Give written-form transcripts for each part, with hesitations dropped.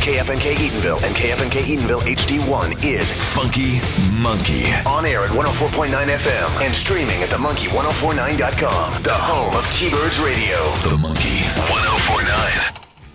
KFNK Eatonville and KFNK Eatonville HD1 is Funky Monkey. On air at 104.9 FM and streaming at themonkey1049.com. The home of T-Birds Radio. The Monkey 1049.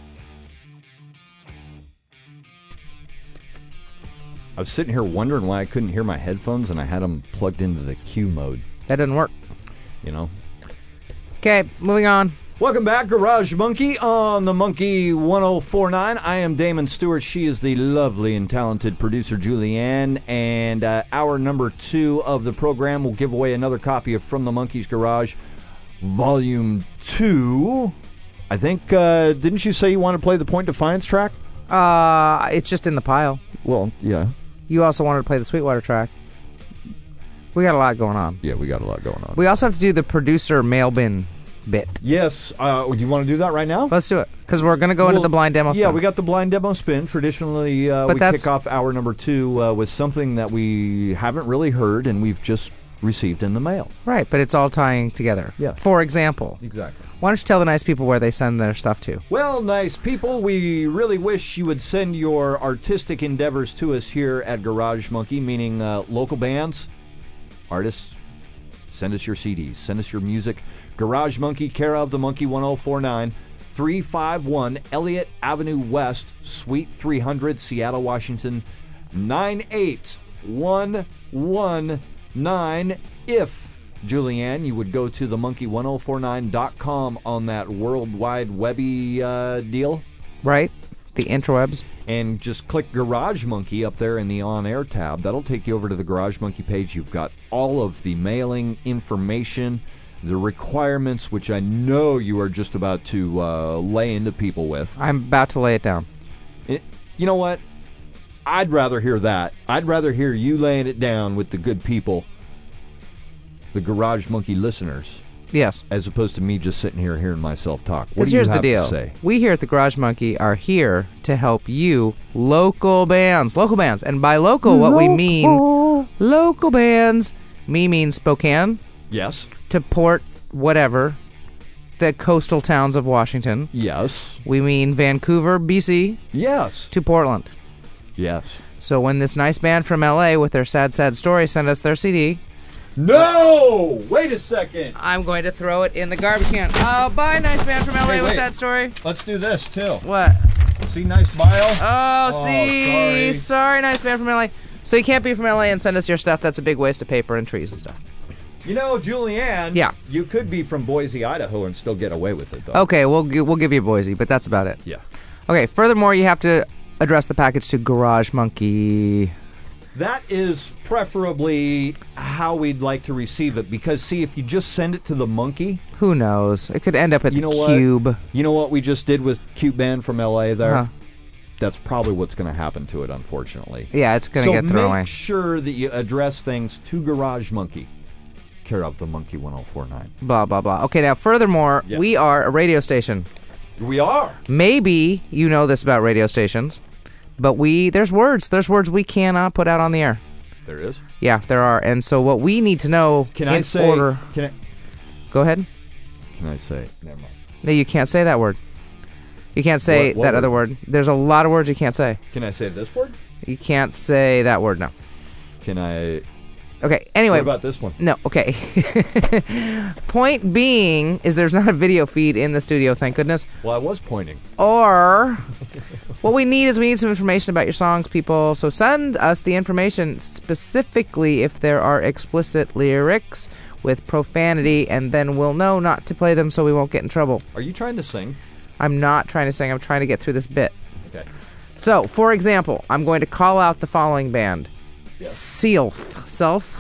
I was sitting here wondering why I couldn't hear my headphones, and I had them plugged into the Q mode. That didn't work. You know. Okay, moving on. Welcome back, Garage Monkey on the Monkey 1049. I am Damon Stewart. She is the lovely and talented producer, Julianne. And hour number 2 of the program will give away another copy of From the Monkey's Garage, Volume 2. I think, didn't you say you want to play the Point Defiance track? It's just in the pile. Well, yeah. You also wanted to play the Sweetwater track. We got a lot going on. Yeah, we got a lot going on. We also have to do the producer mail bin bit. Yes. Do you want to do that right now? Let's do it, because we're going to go into the blind demo spin. Yeah, we got the blind demo spin. Traditionally, we kick off hour number 2 with something that we haven't really heard and we've just received in the mail. Right, but it's all tying together. Yeah. For example. Exactly. Why don't you tell the nice people where they send their stuff to? Well, nice people, we really wish you would send your artistic endeavors to us here at Garage Monkey, meaning local bands, artists. Send us your CDs. Send us your music. Garage Monkey, care of the Monkey 1049, 351 Elliott Avenue West, Suite 300, Seattle, Washington, 98119. If, Julianne, you would go to themonkey1049.com on that worldwide webby deal. Right. The interwebs. And just click Garage Monkey up there in the On-Air tab. That'll take you over to the Garage Monkey page. You've got all of the mailing information, the requirements, which I know you are just about to lay into people with. I'm about to lay it down. You know what? I'd rather hear that. I'd rather hear you laying it down with the good people, the Garage Monkey listeners. Yes. As opposed to me just sitting here hearing myself talk. What Because do you here's have the deal. to say? We here at the Garage Monkey are here to help you, local bands. Local bands. And by local, what we mean, local bands, means Spokane. Yes. To Port, whatever, the coastal towns of Washington. Yes. We mean Vancouver, BC. Yes. To Portland. Yes. So when this nice band from LA with their sad, sad story send us their CD... No! Wait a second. I'm going to throw it in the garbage can. Oh, bye, nice band from LA with sad story. Let's do this, too. What? See nice bio? Oh, see? Sorry, nice band from LA. So you can't be from LA and send us your stuff. That's a big waste of paper and trees and stuff. You know, Julianne, yeah. You could be from Boise, Idaho and still get away with it, though. Okay, we'll give you Boise, but that's about it. Yeah. Okay, furthermore, you have to address the package to Garage Monkey. That is preferably how we'd like to receive it, because, see, if you just send it to the Monkey... Who knows? It could end up at the Cube. You know what we just did with Cute Band from L.A. there? Huh. That's probably what's going to happen to it, unfortunately. Yeah, it's going to get thrown away. So make sure that you address things to Garage Monkey, care of the Monkey 1049. Blah, blah, blah. Okay, now, furthermore, we are a radio station. We are. Maybe you know this about radio stations. But there's words we cannot put out on the air. There is? Yeah, there are. And so what we need to know order... Go ahead. Can I say... Never mind. No, you can't say that word. You can't say that other word. There's a lot of words you can't say. Can I say this word? You can't say that word, no. Can I... Okay, anyway. What about this one? No, okay. Point being is there's not a video feed in the studio, thank goodness. Well, I was pointing. Or... What we need some information about your songs, people. So send us the information, specifically if there are explicit lyrics with profanity, and then we'll know not to play them so we won't get in trouble. Are you trying to sing? I'm not trying to sing. I'm trying to get through this bit. Okay. So, for example, I'm going to call out the following band. Yes. Self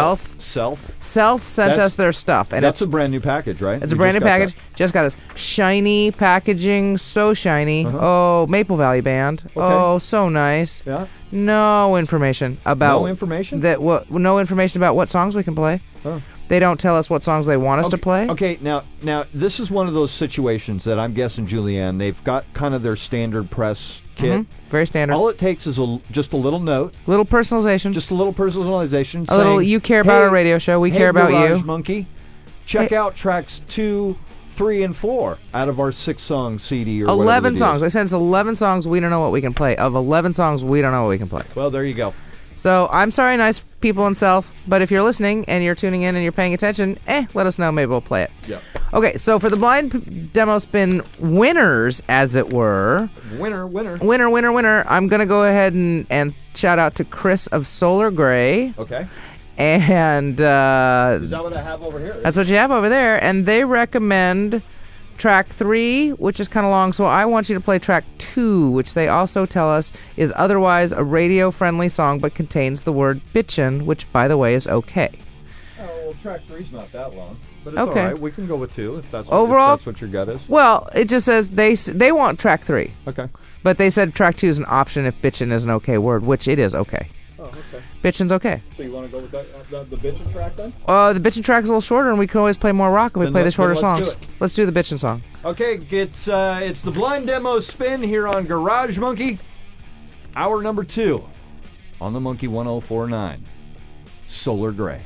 sent us their stuff. And that's a brand new package, right? It's a brand new package. Just got this. Shiny packaging, so shiny. Uh-huh. Oh, Maple Valley Band. Okay. Oh, so nice. Yeah. No information about... No information? No information about what songs we can play. Oh. They don't tell us what songs they want us to play. Okay, now this is one of those situations that I'm guessing, Julianne, they've got kind of their standard press kit. Mm-hmm. Very standard. All it takes is just a little note. Little personalization. Just a little personalization. A little, you care about our radio show, we care about Garage you. Monkey, check out tracks 2, 3 and 4 out of our 6-song CD or 11 songs. I said it's 11 songs. We don't know what we can play. Of 11 songs, we don't know what we can play. Well, there you go. So I'm sorry, nice people in South, but if you're listening and you're tuning in and you're paying attention, let us know. Maybe we'll play it. Yeah. Okay, so for the blind demo spin winners, as it were. Winner. I'm going to go ahead and shout out to Chris of Solar Gray. Okay. And is that what I have over here? That's what you have over there. And they recommend track 3, which is kind of long, so I want you to play track 2, which they also tell us is otherwise a radio-friendly song but contains the word bitchin', which, by the way, is okay. Oh, well, track 3's not that long. But it's okay. all right. We can go with 2 if that's Overall, if that's what your gut is. Well, it just says they want track 3. Okay. But they said track 2 is an option if bitchin' is an okay word, which it is okay. Oh, okay. Bitchin's okay. So you want to go with that, the bitchin' track then? The bitchin' track is a little shorter, and we can always play more rock if we play the shorter songs. Let's do the bitchin' song. Okay, it's the blind demo spin here on Garage Monkey. Hour number 2 on the Monkey 104.9. Solar Gray.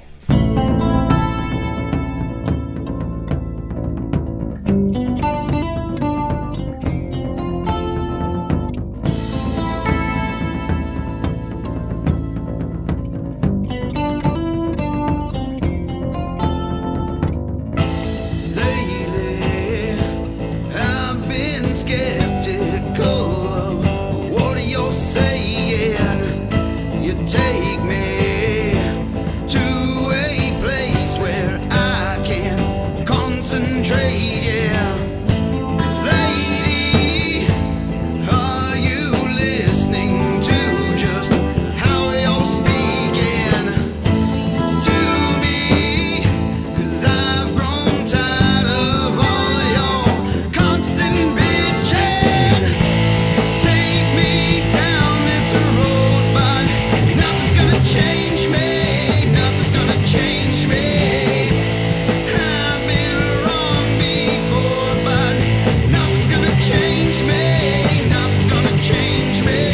Take me to a place where I can concentrate, yeah. 'Cause lady, are you listening to just how you're speaking to me? 'Cause I've grown tired of all your constant bitching. Take me down this road, but nothing's gonna change me, nothing's gonna change me. I've been wrong before, but nothing's gonna change me, nothing's gonna change me.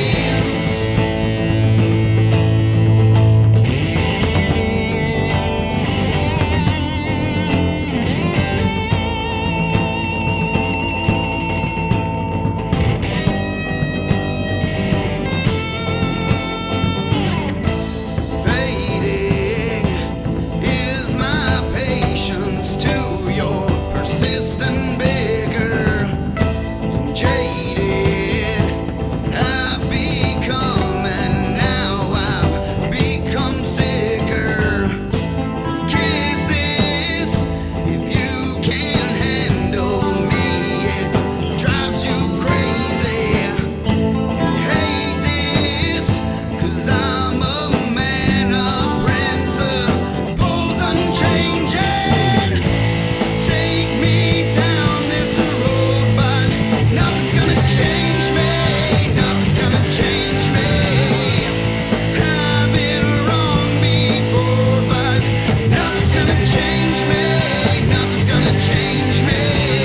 Fading is my patience to your persistent bigger. Jaded I've become, and now I've become sicker. Kiss this if you can't handle me, it drives you crazy. Hate this, 'cause I'm a man of principles unchanging. Take me down this road, but nothing's gonna change me, nothing's gonna change me. I've been wrong before, but nothing's gonna change me, nothing's gonna change me.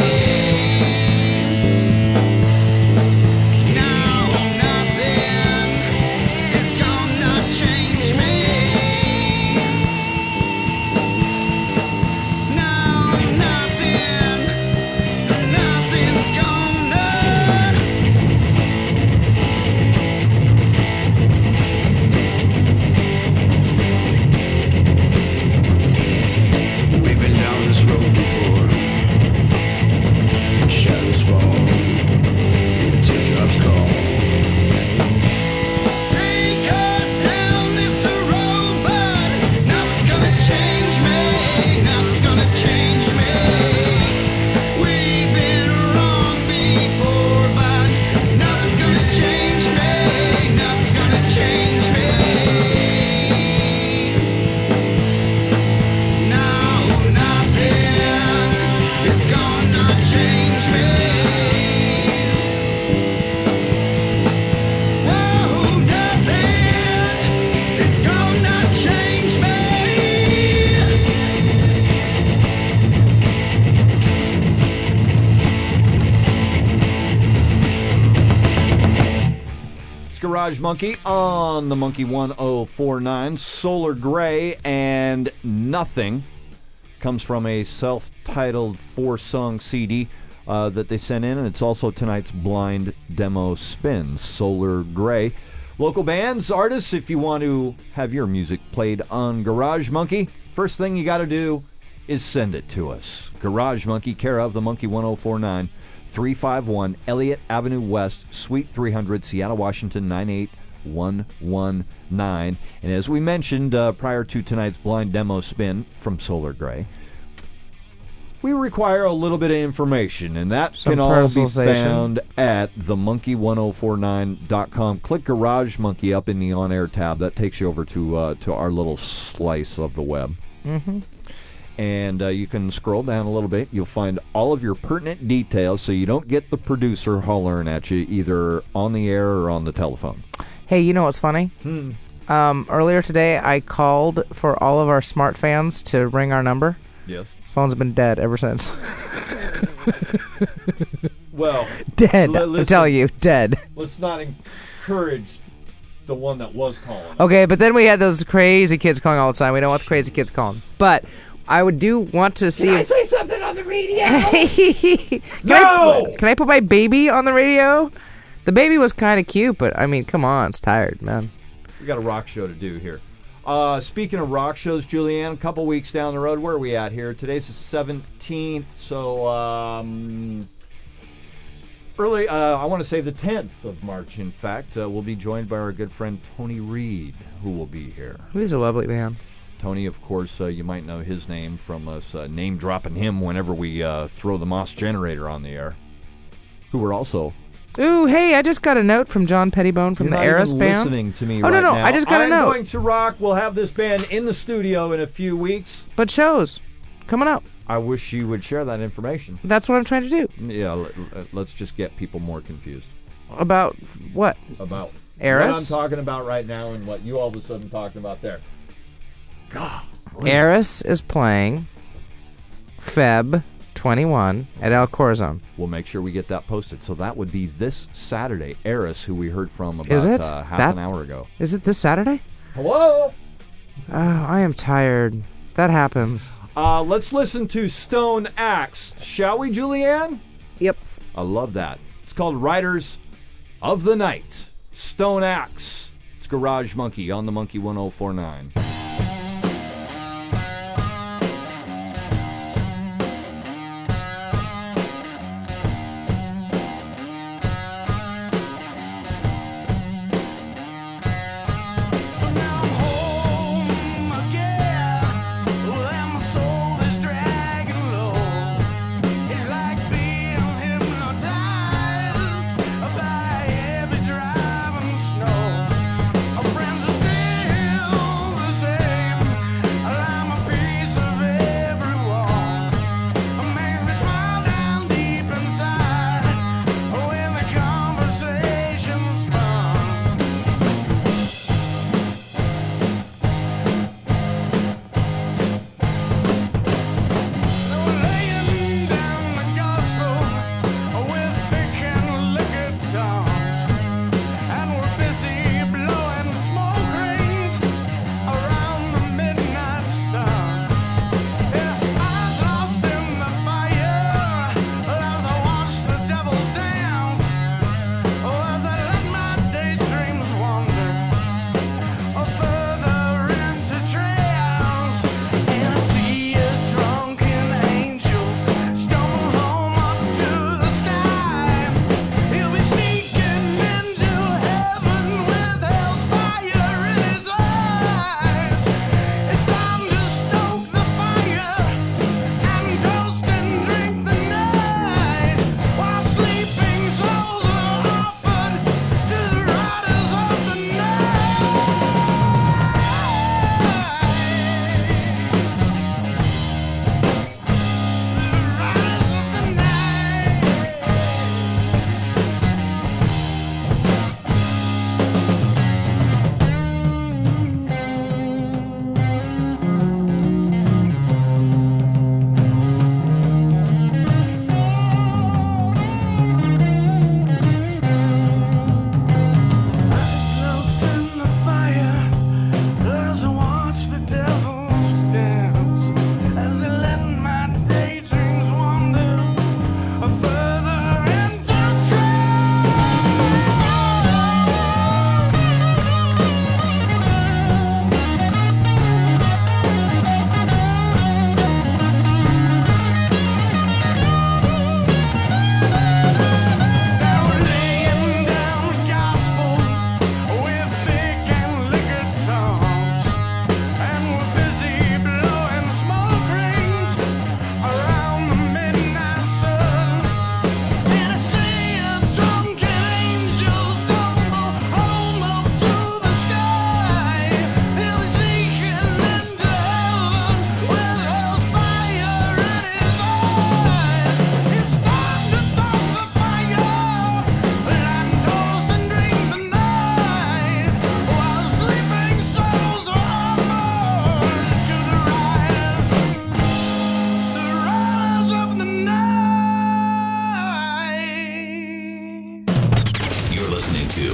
Now nothing is gonna change me. Now nothing's gonna. We've been down this road before. Shadows fall, the teardrops call. Take us down this road, but nothing's gonna change me, nothing's gonna change me. We've been wrong before, but nothing's gonna change me, nothing's gonna change me. Now nothing is gonna change me. Whoa, nothing is gonna change me. It's Garage Monkey on the Monkey 104.9. Solar Gray and Nothing comes from a self-titled 4-song CD that they sent in, and it's also tonight's blind demo spin, Solar Gray. Local bands, artists, if you want to have your music played on Garage Monkey, first thing you got to do is send it to us. Garage Monkey, care of the Monkey 1049, 351 Elliott Avenue West, Suite 300, Seattle, Washington 98119. And as we mentioned prior to tonight's blind demo spin from Solar Gray, we require a little bit of information, and that Some can all be personalization. found at themonkey1049.com. Click Garage Monkey up in the on-air tab. That takes you over to our little slice of the web. Mm-hmm. And you can scroll down a little bit. You'll find all of your pertinent details so you don't get the producer hollering at you either on the air or on the telephone. Hey, you know what's funny? Earlier today, I called for all of our smart fans to ring our number. Yes. Phone's been dead ever since. Well, Dead. I listen. tell you, dead. let's not encourage the one that was calling. Okay, but then we had those crazy kids calling all the time. We don't want the crazy kids calling. But I do want to see. Can I say something on the radio? Can I put my baby on the radio? The baby was kind of cute, but I mean, come on, it's tired, man. We got a rock show to do here. Speaking of rock shows, Julianne, a couple weeks down the road, where are we at here? Today's the 17th, so early, I want to say the 10th of March, in fact. We'll be joined by our good friend Tony Reed, who will be here. He's a lovely man. Tony, of course, you might know his name from us name-dropping him whenever we throw the Moss Generator on the air, who were also... Ooh, hey, I just got a note from John Pettibone from the Eris You're not even band. listening to me Oh, right no, now. I just got a note. I'm going to rock. We'll have this band in the studio in a few weeks. But shows coming up. I wish you would share that information. That's what I'm trying to do. Yeah, let's just get people more confused About what? about Eris? what I'm talking about right now and what you all of a sudden talking about there. Eris is playing Feb 21 at El Corazon. We'll make sure we get that posted. So that would be this Saturday. Eris, who we heard from about Is it? half an hour ago. Is it this Saturday? Hello? Oh, I am tired. That happens. Let's listen to Stone Axe. Shall we, Julianne? Yep. I love that. It's called Riders of the Night. Stone Axe. It's Garage Monkey on the Monkey 1049. Friends are still the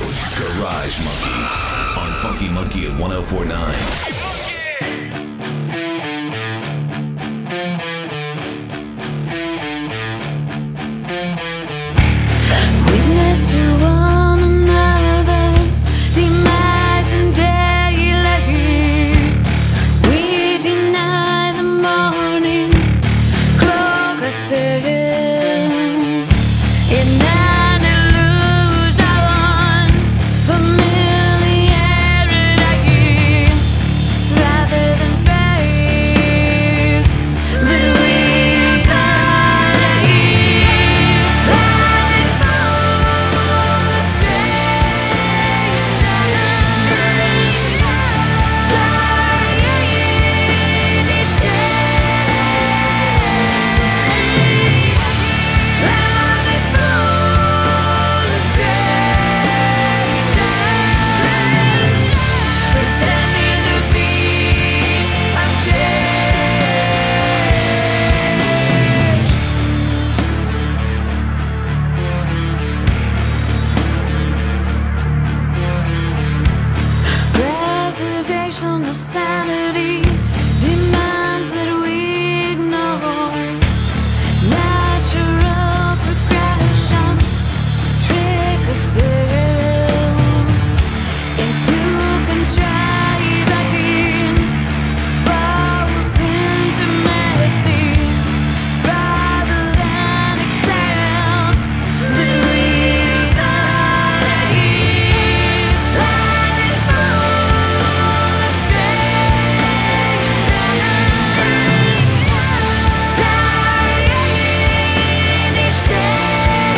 Garage Monkey on Funky Monkey at 1049. Witness to one another's demise and daily. We deny the morning, cloak ourselves in an illusion, familiarity, rather than face the reality. Blinded full of strangers, dying each day. Blinded full of strangers, pretending to be unchanged. Preservation of sanity demands that we ignore natural progression, trick ourselves into contriving false intimacy, rather than accept the reality. Blinded full of strangers, dying each day.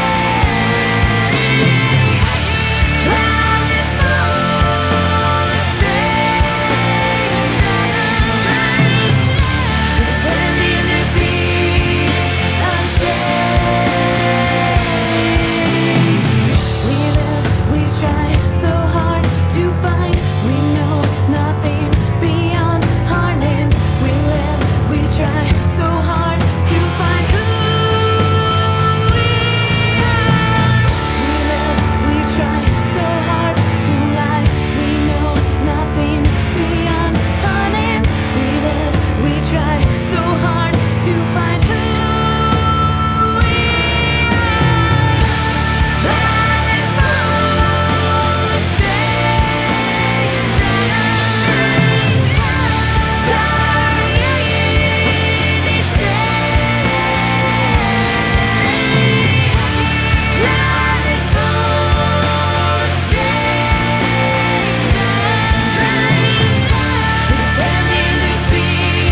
Blinded full of strangers, pretending to be unchanged. We live, we try so hard to find. We know nothing beyond our names. We live, we try so hard to find who we are. We live, we try so hard to lie. We know nothing beyond our names. We live, we try so hard to find who we are. Blinded full of strangers, dying each day. Blinded full of strangers, pretending to be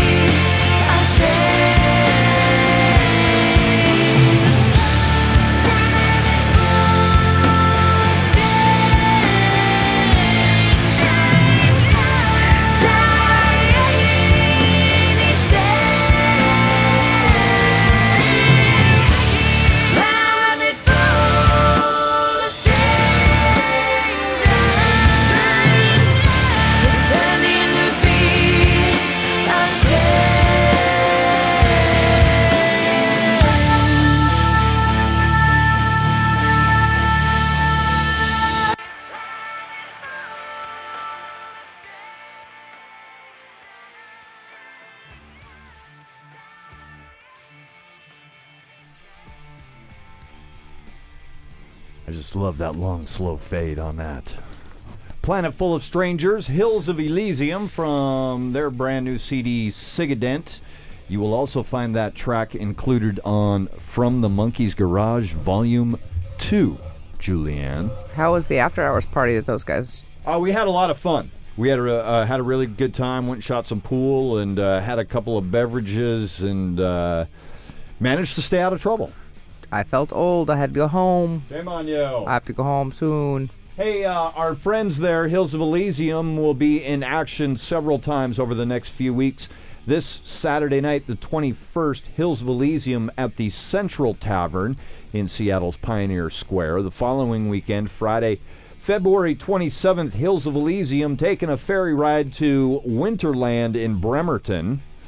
I just love that long, slow fade on that. Planet Full of Strangers, Hills of Elysium from their brand new CD, Sigadent. You will also find that track included on From the Monkey's Garage Volume 2, Julianne. How was the after hours party that those guys? We had a lot of fun. We had a really good time, went and shot some pool, and had a couple of beverages, and managed to stay out of trouble. I felt old. I had to go home. Shame on you. I have to go home soon. Hey, our friends there, Hills of Elysium, will be in action several times over the next few weeks. This Saturday night, the 21st, Hills of Elysium at the Central Tavern in Seattle's Pioneer Square. The following weekend, Friday, February 27th, Hills of Elysium taking a ferry ride to Winterland in Bremerton.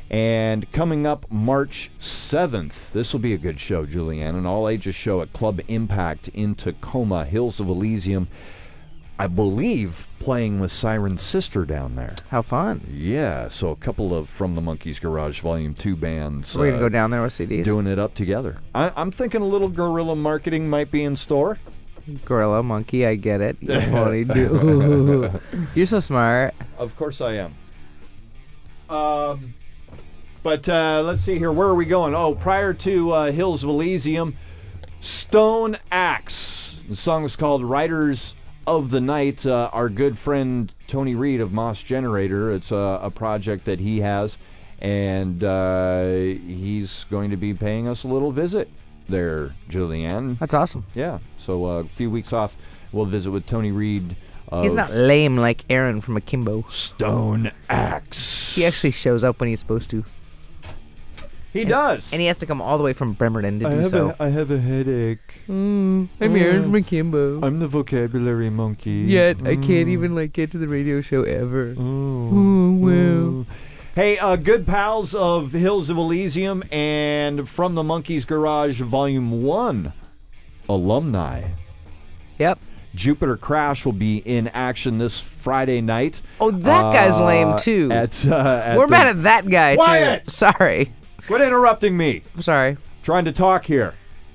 And coming up March 7th, this will be a good show, Julianne, an all-ages show at Club Impact in Tacoma, Hills of Elysium. I believe playing with Siren's sister down there. How fun. Yeah, so a couple of From the Monkeys Garage Volume 2 bands. We're going to go down there with CDs. Doing it up together. I'm thinking a little guerrilla marketing might be in store. Gorilla, monkey, I get it. You're funny, dude. You're so smart. Of course I am. But let's see here. Where are we going? Oh, prior to Hills of Elysium, Stone Axe. The song is called Riders of the Night. Our good friend Tony Reed of Moss Generator. It's a project that he has, and he's going to be paying us a little visit there, Julianne. That's awesome. Yeah, so a few weeks off, we'll visit with Tony Reed. He's not lame like Aaron from Akimbo. Stone Axe. He actually shows up when he's supposed to. He does. And he has to come all the way from Bremerton to do so. I have a headache. I'm Aaron from Akimbo. I'm the vocabulary monkey. Yet I can't even get to the radio show ever. Well. Hey, good pals of Hills of Elysium and From the Monkeys Garage Volume 1 alumni. Yep. Jupiter Crash will be in action this Friday night. Oh, that guy's lame too. We're mad at that guy Quiet! too. Sorry. Quit interrupting me. I'm sorry. Trying to talk here.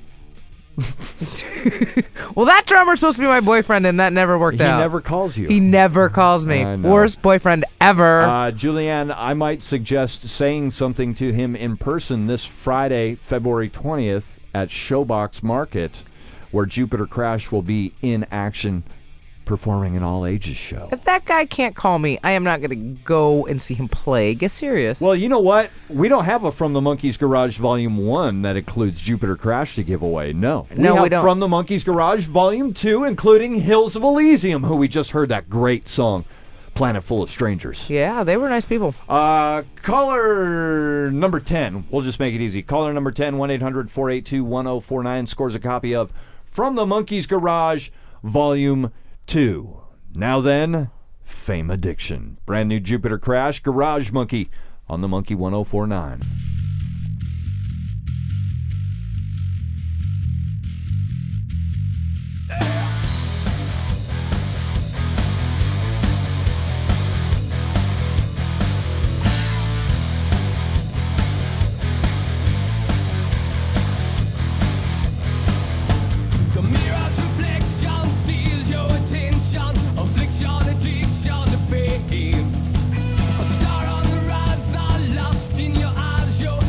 Well, that drummer's supposed to be my boyfriend, and that never worked out. He never calls you. He never calls me. I know. Worst boyfriend ever. Julianne, I might suggest saying something to him in person this Friday, February 20th at Showbox Market, where Jupiter Crash will be in action performing an all-ages show. If that guy can't call me, I am not going to go and see him play. Get serious. Well, you know what? We don't have a From the Monkeys Garage Volume 1 that includes Jupiter Crash to give away. No, we we have don't. From the Monkeys Garage Volume 2, including Hills of Elysium, who we just heard that great song, Planet Full of Strangers. Yeah, they were nice people. Caller number 10. We'll just make it easy. Caller number 10, 1-800-482-1049, scores a copy of From the Monkeys Garage Volume 2. Now then, Fame Addiction. Brand new Jupiter Crash, Garage Monkey on the Monkey 1049. The mirror's reflection steals your attention, affliction, addiction to pain. A star on the rise, the lust in your eyes, your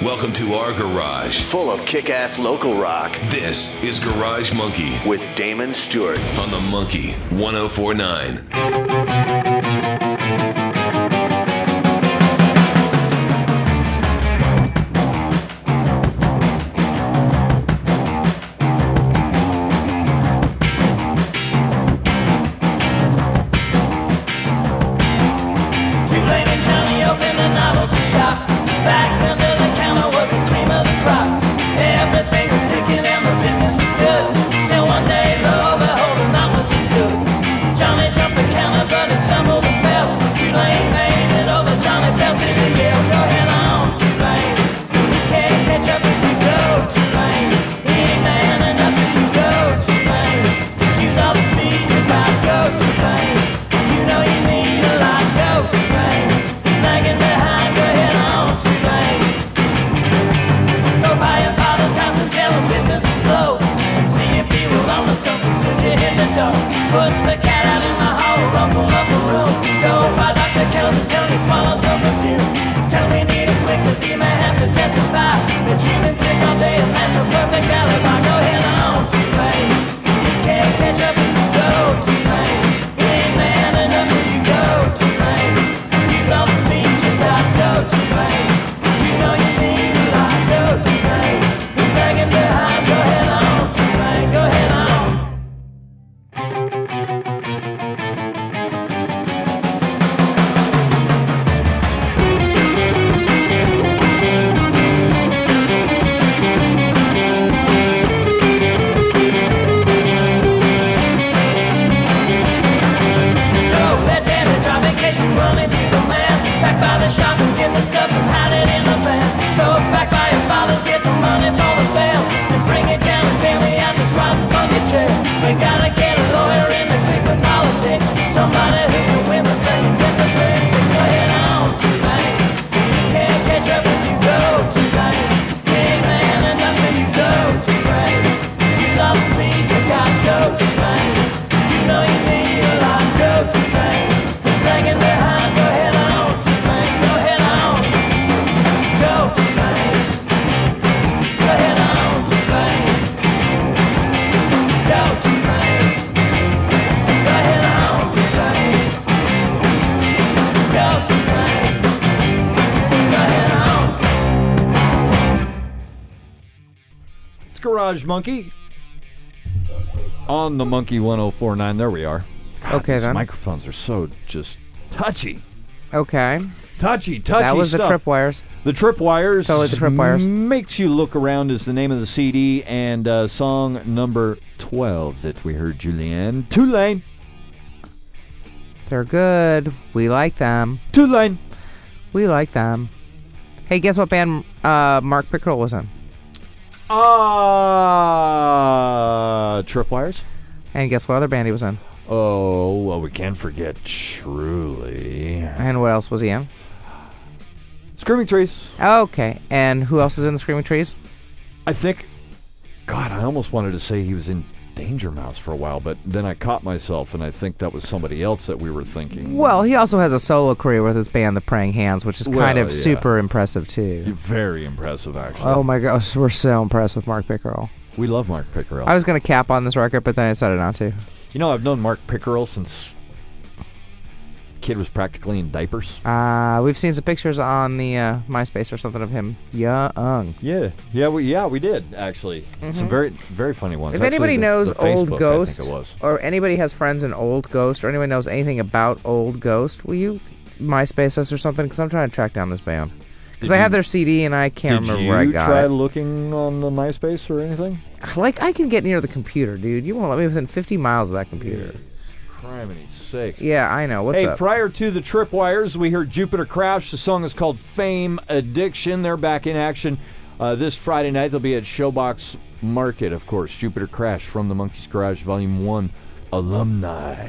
Welcome to our garage. Full of kick-ass local rock. This is Garage Monkey With Damon Stewart. on the Monkey 1049. Tulane and Johnny opened a novelty shop. Back under the counter was the cream of the crop. Everything was ticking and the business was good. Till one day, lo and behold, not much he stood. Johnny jumped the counter, but he stumbled and fell. Tulane made it over. Johnny belted the yell. Go ahead on, Tulane. You can't catch up if you go, Tulane. He ain't man enough if you go, Tulane. Use all the speed you got, go, Tulane. You know you need a lot, go, Tulane. He's lagging behind, go ahead on, Tulane. Go by your father's house and tell him business is slow. And see if he will loan us something soon you hit the door. Put the cat out in the hall, rumble up the room. Go by Dr. Kellis and tell him he swallowed some perfume. Tell him we need him quick cause he may have to testify. But you've been sick all day and that's a perfect alibi. Go ahead on, Tulane. You can't catch up if you go, Tulane. You ain't man enough if you go, Tulane. Use all the speed you got, go, Tulane. You know you need a lot, go, Tulane. He's lagging behind, go ahead on, Tulane, go ahead on. Go, let Danny drive in case you run into the man. Back by the shop and get the stuff and hide it in the van. Go back by your father's, get the money for the bail. And bring it down and bail me out this rotten funky chair. We gotta get a lawyer in the click with politics. Somebody who can win the thing and get the thing. Go ahead on, Tulane. You can't catch up if you go, Tulane. You ain't man enough if you go, Tulane. Use all the speed you got, go, Tulane. You know you need a lot, go, Tulane. He's lagging behind, go ahead on, Tulane. Go ahead on. Go, Tulane. Go ahead on, Tulane. Go, Tulane. Go ahead on, Tulane. Go, Tulane. Go ahead on. It's Garage Monkey on the Monkey 1049. There we are. Okay, These then. microphones are so just touchy. Okay. Touchy That was stuff. the tripwires. The Tripwires. Totally the Tripwires. Makes You Look Around is the name of the CD, and song number 12 that we heard, Julianne. Tulane. They're good. We like them. Tulane. We like them. Hey, guess what band Mark Pickerel was in? Tripwires. And guess what other band he was in? Oh, well, we can't forget Truly. And what else was he in? Screaming Trees. Okay. And who else is in the Screaming Trees? I think, God, I almost wanted to say he was in Danger Mouse for a while, but then I caught myself, and I think that was somebody else that we were thinking. Well, he also has a solo career with his band, The Praying Hands, which is kind Well, of yeah. super impressive, too. Very impressive, actually. Oh, my gosh. We're so impressed with Mark Pickerel. We love Mark Pickerel. I was going to cap on this record, but then I decided not to. You know, I've known Mark Pickerel since kid was practically in diapers. We've seen some pictures on the MySpace or something of him young. Yeah, we did actually. Some very, very funny ones. If Actually, anybody knows the Old Facebook, Ghost, I think it was. or anybody has friends in Old Ghost, or anybody knows anything about Old Ghost, will you MySpace us or something? Because I'm trying to track down this band. Because I have their CD and I can't remember where I Did got you try it. looking on the MySpace or anything? Like, I can get near the computer, dude. You won't let me within 50 miles of that computer. Criminy sakes. Yeah, I know. What's Hey, up? prior to the Tripwires, we heard Jupiter Crash. The song is called Fame Addiction. They're back in action this Friday night. They'll be at Showbox Market, of course. Jupiter Crash from the Monkey's Garage Volume 1 alumni.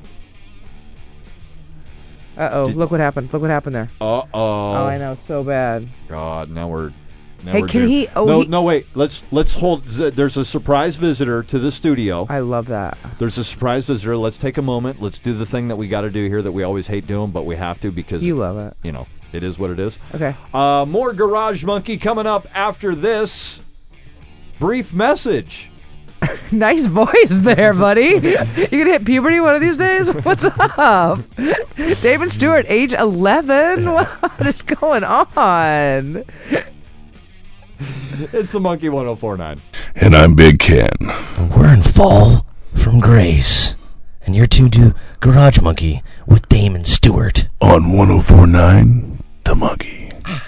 Uh-oh, look what happened. Look what happened there. Uh-oh. Oh, I know, so bad. God, now we're Hey, we're can doomed. he- oh, no, he- no, wait. Let's hold. There's a surprise visitor to the studio. I love that. There's a surprise visitor. Let's take a moment. Let's do the thing that we got to do here that we always hate doing, but we have to because You love it. you know, It is what it is. Okay. More Garage Monkey coming up after this brief message. Nice voice there, buddy. You gonna hit puberty one of these days? What's up? Damon Stewart, age 11? What is going on? It's the Monkey 104.9. And I'm Big Ken. We're in Fall from Grace. And you're tuned to Garage Monkey with Damon Stewart. On 104.9, The Monkey.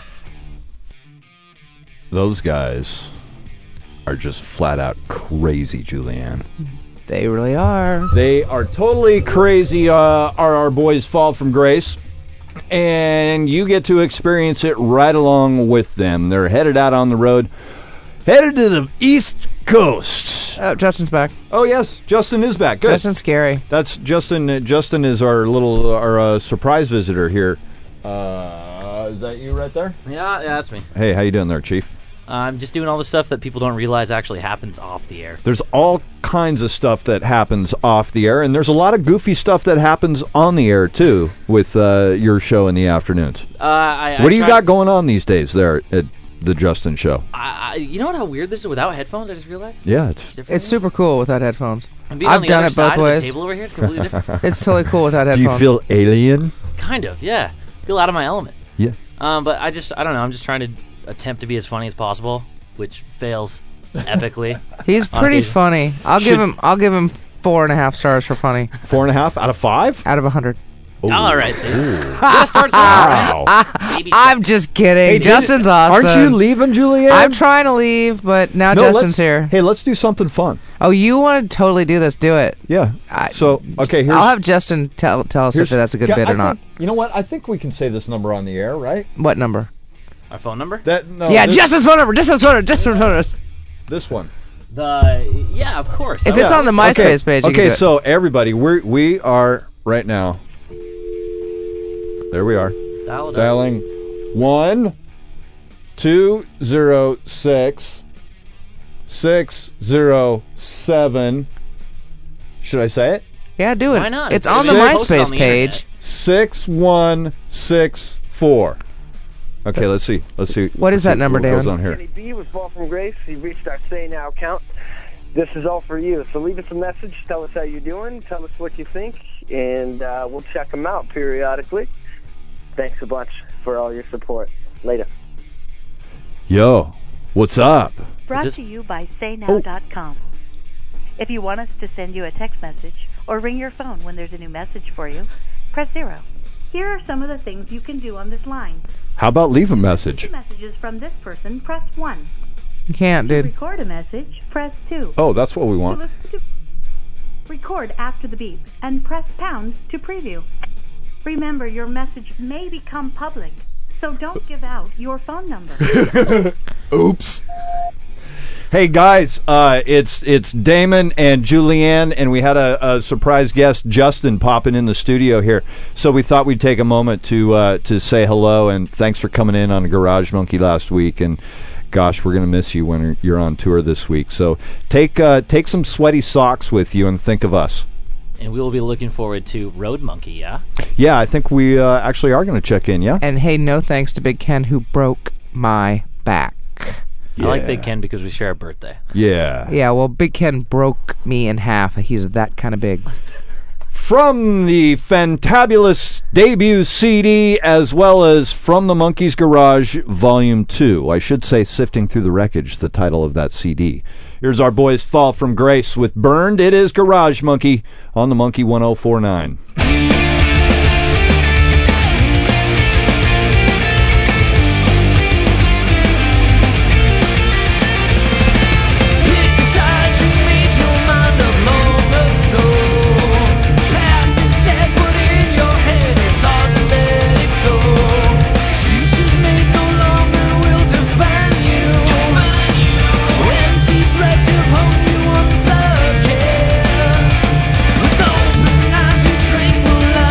Those guys are just flat out crazy, Julianne. They really are. They are totally crazy, are our boys Fall from Grace. And you get to experience it right along with them. They're headed out on the road, headed to the East Coast. Oh, Justin's back. Oh, yes, Justin is back. Good. Justin's scary. That's Justin. Justin is our surprise visitor here. Is that you right there? Yeah, that's me. Hey, how you doing there, Chief? I'm just doing all the stuff that people don't realize actually happens off the air. There's all kinds of stuff that happens off the air, and there's a lot of goofy stuff that happens on the air, too, with your show in the afternoons. What do you got going on these days there at the Justin Show? You know what? How weird this is without headphones. I just realized. Yeah, It's super cool without headphones. And being on I've the done other it both side of ways. the table over here, it's completely different. It's totally cool without Do headphones. you feel alien? Kind of, yeah. Feel out of my element. Yeah. But I don't know. I'm just trying to attempt to be as funny as possible, which fails epically. He's on pretty occasion. funny. I'll give him 4.5 stars for funny 4.5 out of 5? out of 100. All right, see. Gotta start somewhere, Wow. right? Baby I'm just kidding. Hey, Justin's awesome. Aren't you leaving, Julianne? I'm trying to leave, but now No, Justin's let's- here. Hey, let's do something fun. Oh, you want to totally do this? Do it. Yeah. So, okay, here's... I'll have Justin tell us if that's a good yeah, bit I or not. think- you know what? I think we can say this number on the air, right? What number? Our phone number? No, Yeah, this, Justin's phone number. Justin's phone number. Justin's phone number. this one. Yeah, of course. If it's on the MySpace page, you can Okay, do it. so everybody, we are right now. There we are. Dial it up. Dialing 1-206-607. Should I say it? Yeah, do it. Why not? It's on the Six- MySpace Post on the page. 6164. Okay, let's see. What is that number, what goes Damon? on here. Kenny B with Fall from Grace. You've reached our Say Now account. This is all for you. So leave us a message. Tell us how you're doing. Tell us what you think. And we'll check them out periodically. Thanks a bunch for all your support. Later. Yo, what's up? Brought this- to you by SayNow.com. If you want us to send you a text message or ring your phone when there's a new message for you, press 0. Here are some of the things you can do on this line. How about leave a message? To messages from this person, press 1. You can't, To dude. record a message, press 2. Oh, that's what we To want. listen to record after the beep and press pound to preview. Remember, your message may become public, so don't give out your phone number. Oops. Hey guys, it's Damon and Julianne, and we had a surprise guest, Justin, popping in the studio here. So we thought we'd take a moment to say hello and thanks for coming in on Garage Monkey last week. And gosh, we're gonna miss you when you're on tour this week. So take some sweaty socks with you and think of us. And we will be looking forward to Road Monkey, yeah? Yeah, I think we actually are gonna check in. Yeah. And hey, no thanks to Big Ken who broke my back. I like Big Ken because we share a birthday. Yeah. Yeah, well, Big Ken broke me in half. He's that kind of big. From the fantabulous debut CD, as well as From the Monkey's Garage Volume 2. I should say Sifting Through the Wreckage, the title of that CD. Here's our boys Fall from Grace with Burned. It is Garage Monkey on the Monkey 104.9. With open eyes you tranquilize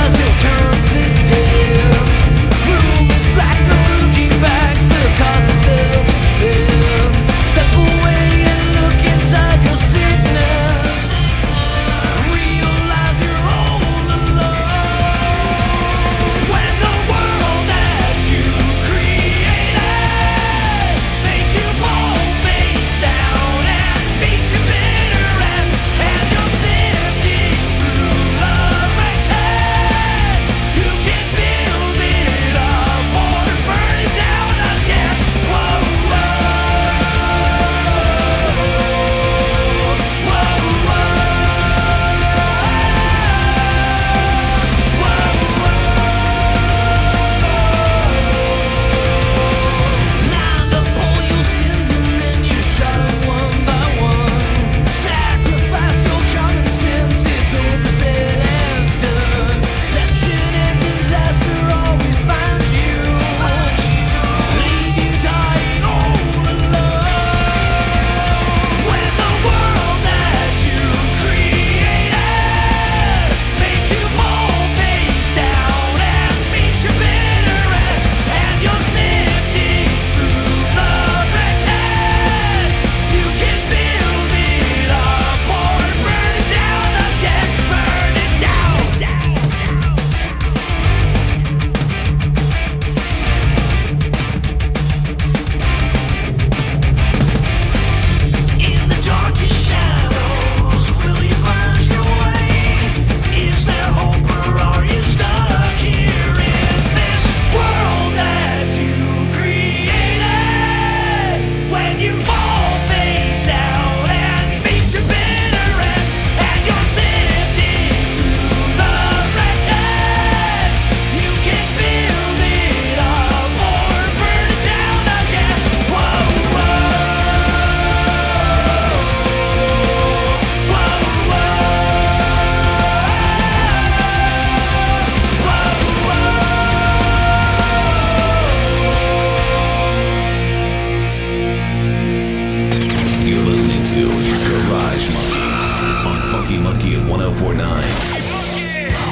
1049.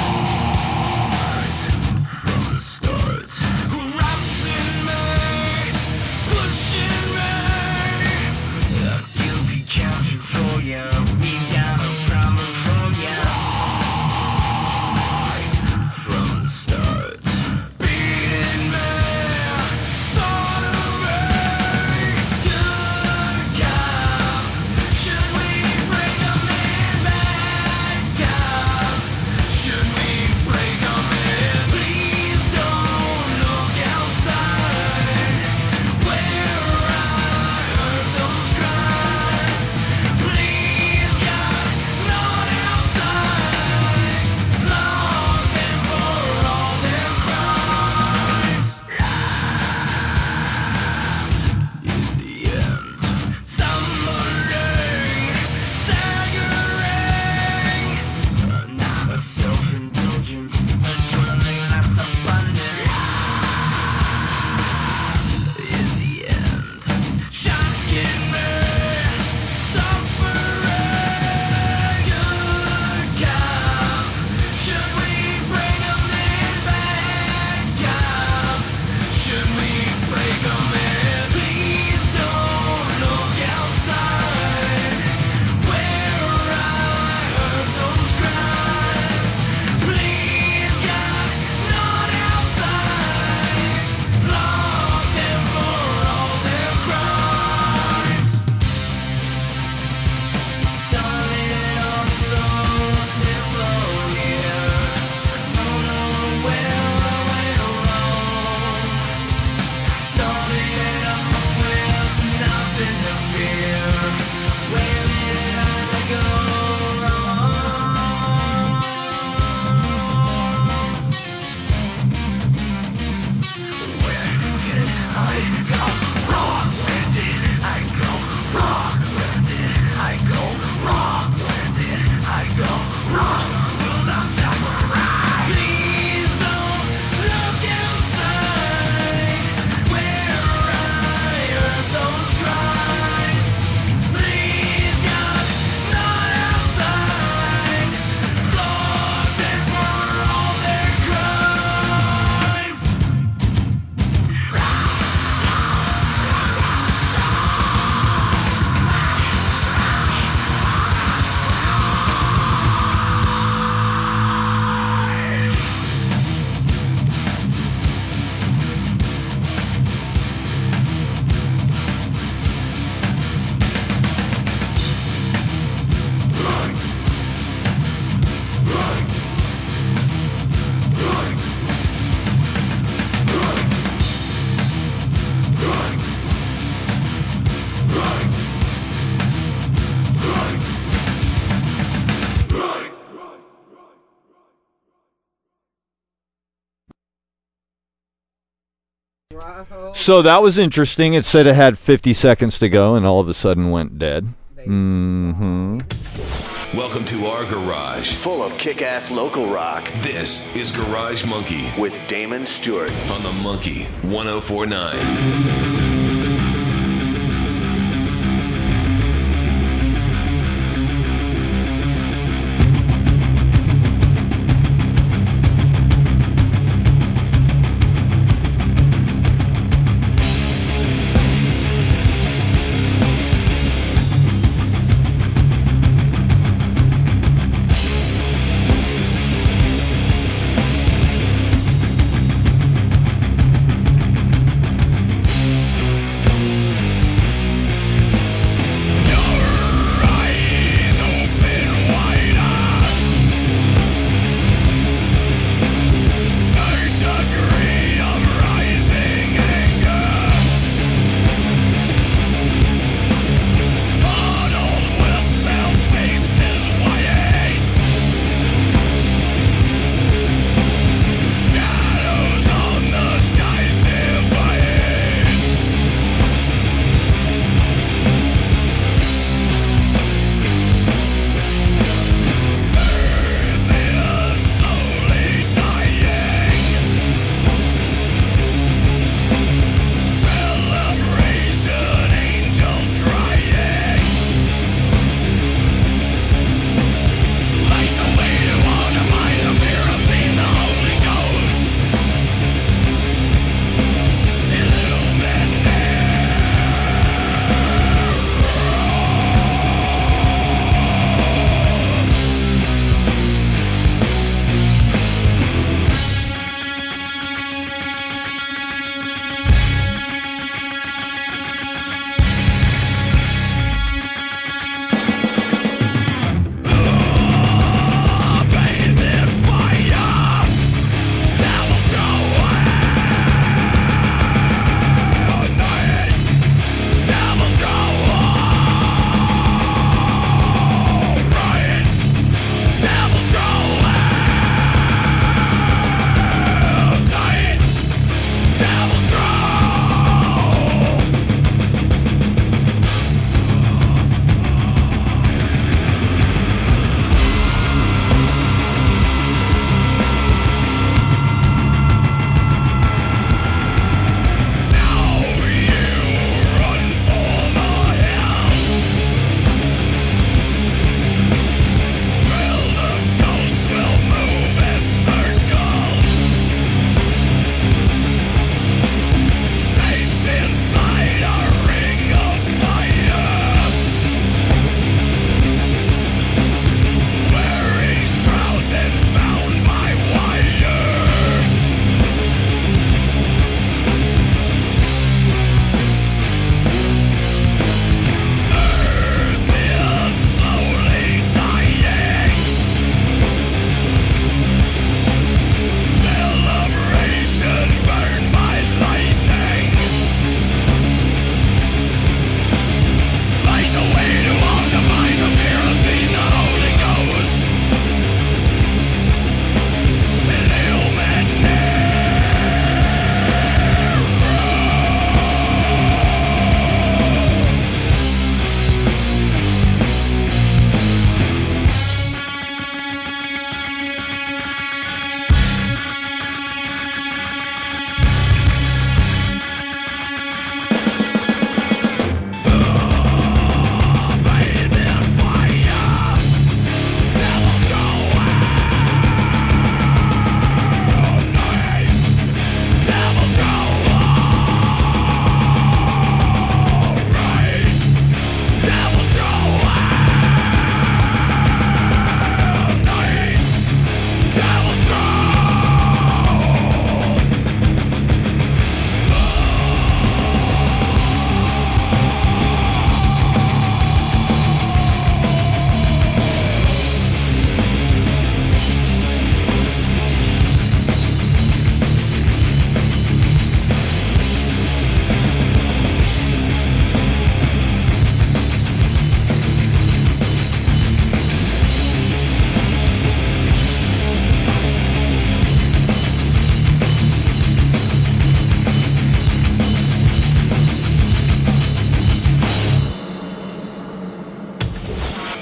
So that was interesting. It said it had 50 seconds to go, and all of a sudden went dead. Mm-hmm. Welcome to our garage, full of kick-ass local rock. This is Garage Monkey with Damon Stewart on the Monkey 1049.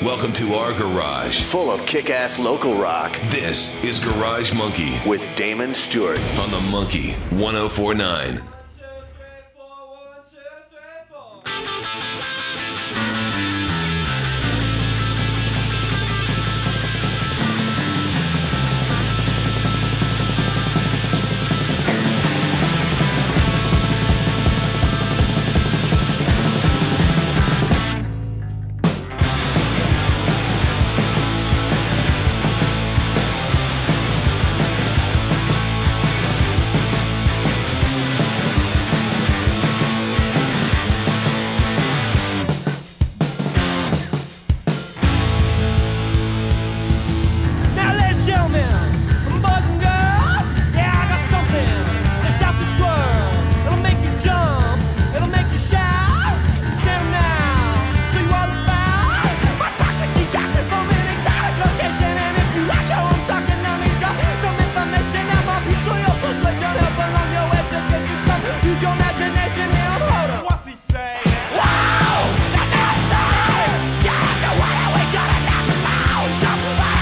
Welcome to our garage, full of kick-ass local rock. This is Garage Monkey with Damon Stewart on the Monkey 104.9. Now, ladies and gentlemen, boys and girls, yeah, I got something that's out this world. It'll make you jump, it'll make you shout. Stand now, tell you all about my toxic decoction from an exotic location. And if you like how I'm talking, let me drop some information. Now, my pizza, your persuasion, help along your education. Come use your imagination now, hold up. What's he saying? Wow, that's outside. Yeah, the way we gotta knock him out. Jump away.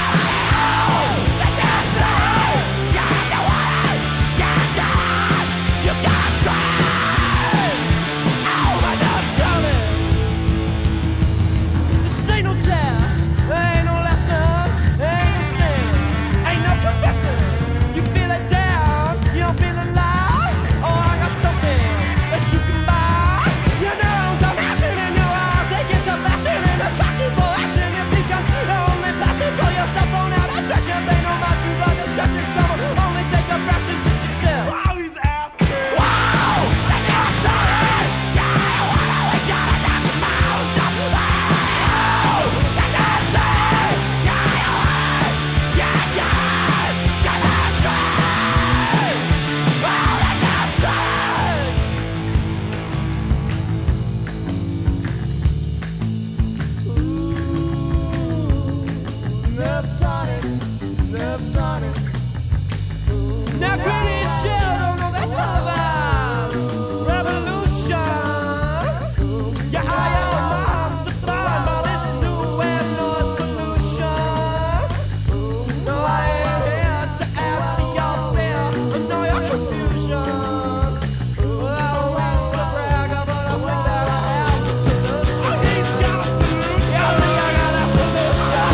Now, granny and chill, don't know that's all about revolution. Yeah, how your mind's defined by this new wave noise pollution. No, I ain't here to add to your fear, or know your confusion. Well, I don't want to brag, but I think that I have the solution. He's got a solution. Yeah, I think I got a solution.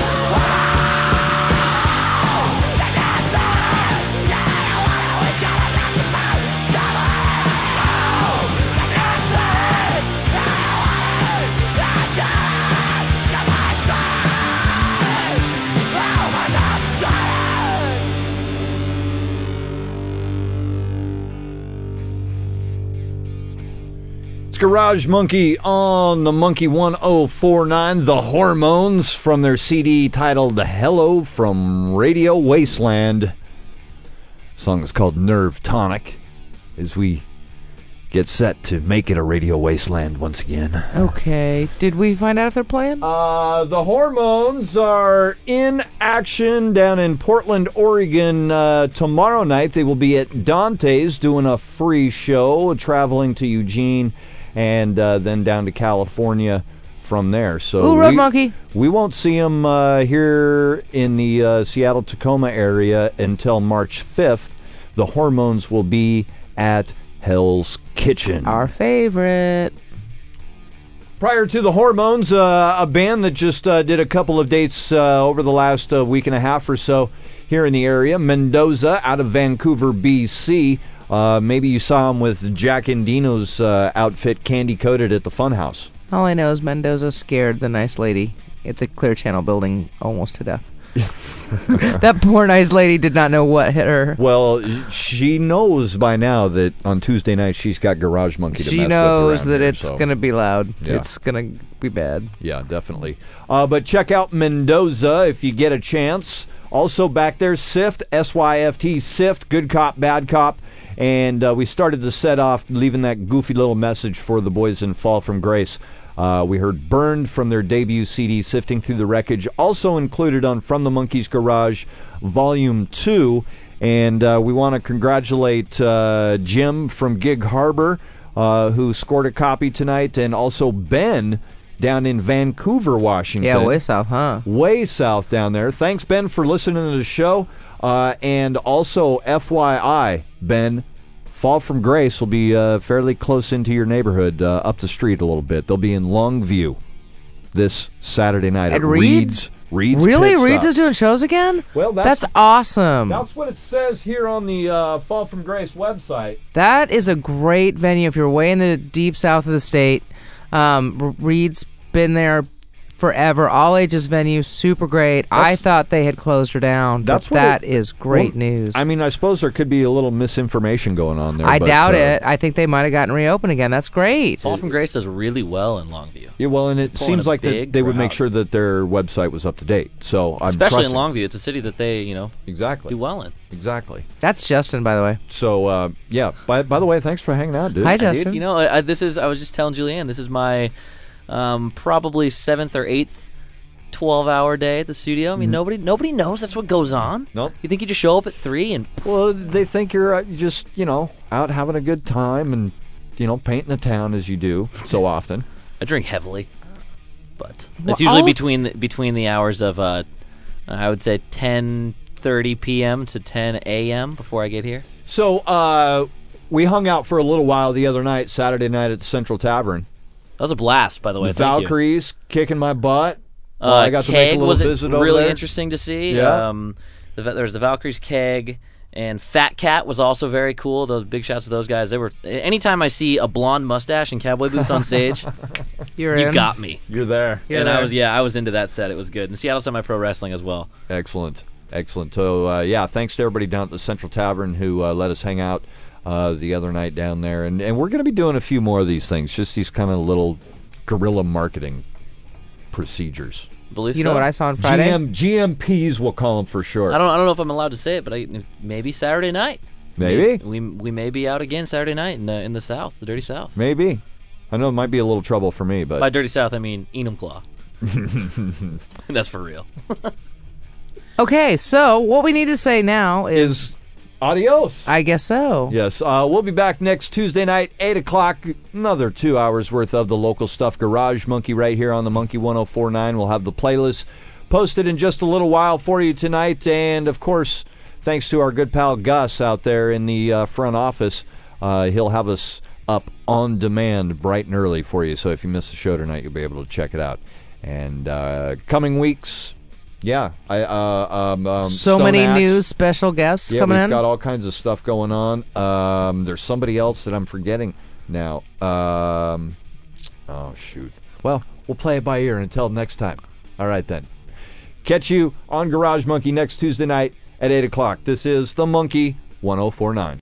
It's Garage Monkey on the Monkey 104.9, The Hormones, from their CD titled Hello from Radio Wasteland. The song is called Nerve Tonic, as we get set to make it a Radio Wasteland once again. Okay. Did we find out if they're playing? The Hormones are in action down in Portland, Oregon tomorrow night. They will be at Dante's doing a free show, traveling to Eugene, and then down to California from there. So Ooh, Road Monkey. We won't see them here in the Seattle-Tacoma area until March 5th. The Hormones will be at Hell's Kitchen. Our favorite. Prior to the Hormones, a band that just did a couple of dates over the last week and a half or so here in the area, Mendoza out of Vancouver, BC. Maybe you saw him with Jack Endino's outfit candy-coated at the Funhouse. All I know is Mendoza scared the nice lady at the Clear Channel building almost to death. That poor nice lady did not know what hit her. Well, she knows by now that on Tuesday night she's got Garage Monkey to mess with. She knows that here, it's going to be loud. Yeah. It's going to be bad. Yeah, definitely. But check out Mendoza if you get a chance. Also back there, Sift, SYFT, Sift, Good Cop, Bad Cop. And we started the set off leaving that goofy little message for the boys in Fall from Grace. We heard Burned from their debut CD, Sifting Through the Wreckage, also included on From the Monkey's Garage Volume 2. And we want to congratulate Jim from Gig Harbor, who scored a copy tonight, and also Ben down in Vancouver, Washington. Yeah, way south, huh? Way south down there. Thanks, Ben, for listening to the show. And also, FYI, Ben, Fall from Grace will be fairly close into your neighborhood, up the street a little bit. They'll be in Longview this Saturday night At Reed's? Reed's Really? Pit Stop. Reed's is doing shows again? Well, that's awesome. That's what it says here on the Fall from Grace website. That is a great venue if you're way in the deep south of the state. Reed's been there forever. All ages venue, super great. I thought they had closed her down. That's but what that is great news. I mean, I suppose there could be a little misinformation going on there. I but, doubt it. I think they might have gotten reopened again. That's great. Fall from Grace does really well in Longview. Yeah, well, and it Pulling seems a like big they would make crowd. sure that their website was up to date. So I'm Especially in trusting. Longview. It's a city that they, exactly do well in. Exactly. That's Justin, by the way. So, yeah. By the way, thanks for hanging out, dude. Hi, Dude, Justin. I was just telling Julianne, this is my probably 7th or 8th 12-hour day at the studio. I mean, nobody knows that's what goes on. Nope. You think you just show up at 3 and Well, they think you're just, out having a good time and, painting the town as you do so often. I drink heavily, but Well, it's usually I'll- between the hours of I would say 10:30 p.m. to 10 a.m. before I get here. So, we hung out for a little while the other night, Saturday night at the Central Tavern. That was a blast, by the way. The Thank you. Valkyries kicking my butt. I got to make a Keg little was visit over really there. interesting to see. Yeah. There's the Valkyries Keg, and Fat Cat was also very cool. Those big shots of those guys. They were. Anytime I see a blonde mustache and cowboy boots on stage, you in. Got me. You're there. And I was into that set. It was good. And Seattle Semi-Pro Wrestling as well. Excellent. So, thanks to everybody down at the Central Tavern who let us hang out the other night down there. And we're going to be doing a few more of these things, just these kind of little guerrilla marketing procedures. Believe You so. know what I saw on Friday? GMPs, we'll call them for short. I don't know if I'm allowed to say it, but maybe Saturday night. Maybe. We may be out again Saturday night in the South, the Dirty South. Maybe. I know it might be a little trouble for me, but By Dirty South, I mean Enumclaw. That's for real. Okay, so what we need to say now is adios. I guess so. Yes, we'll be back next Tuesday night, 8 o'clock. Another 2 hours worth of the local stuff. Garage Monkey right here on the Monkey 104.9. We'll have the playlist posted in just a little while for you tonight. And, of course, thanks to our good pal Gus out there in the front office, he'll have us up on demand bright and early for you. So if you missed the show tonight, you'll be able to check it out. And coming weeks... Yeah, so Stone many Axe. new special guests coming we've in. got all kinds of stuff going on. There's somebody else that I'm forgetting now. Oh, shoot. Well, we'll play it by ear until next time. All right, then. Catch you on Garage Monkey next Tuesday night at 8 o'clock. This is the Monkey 104.9.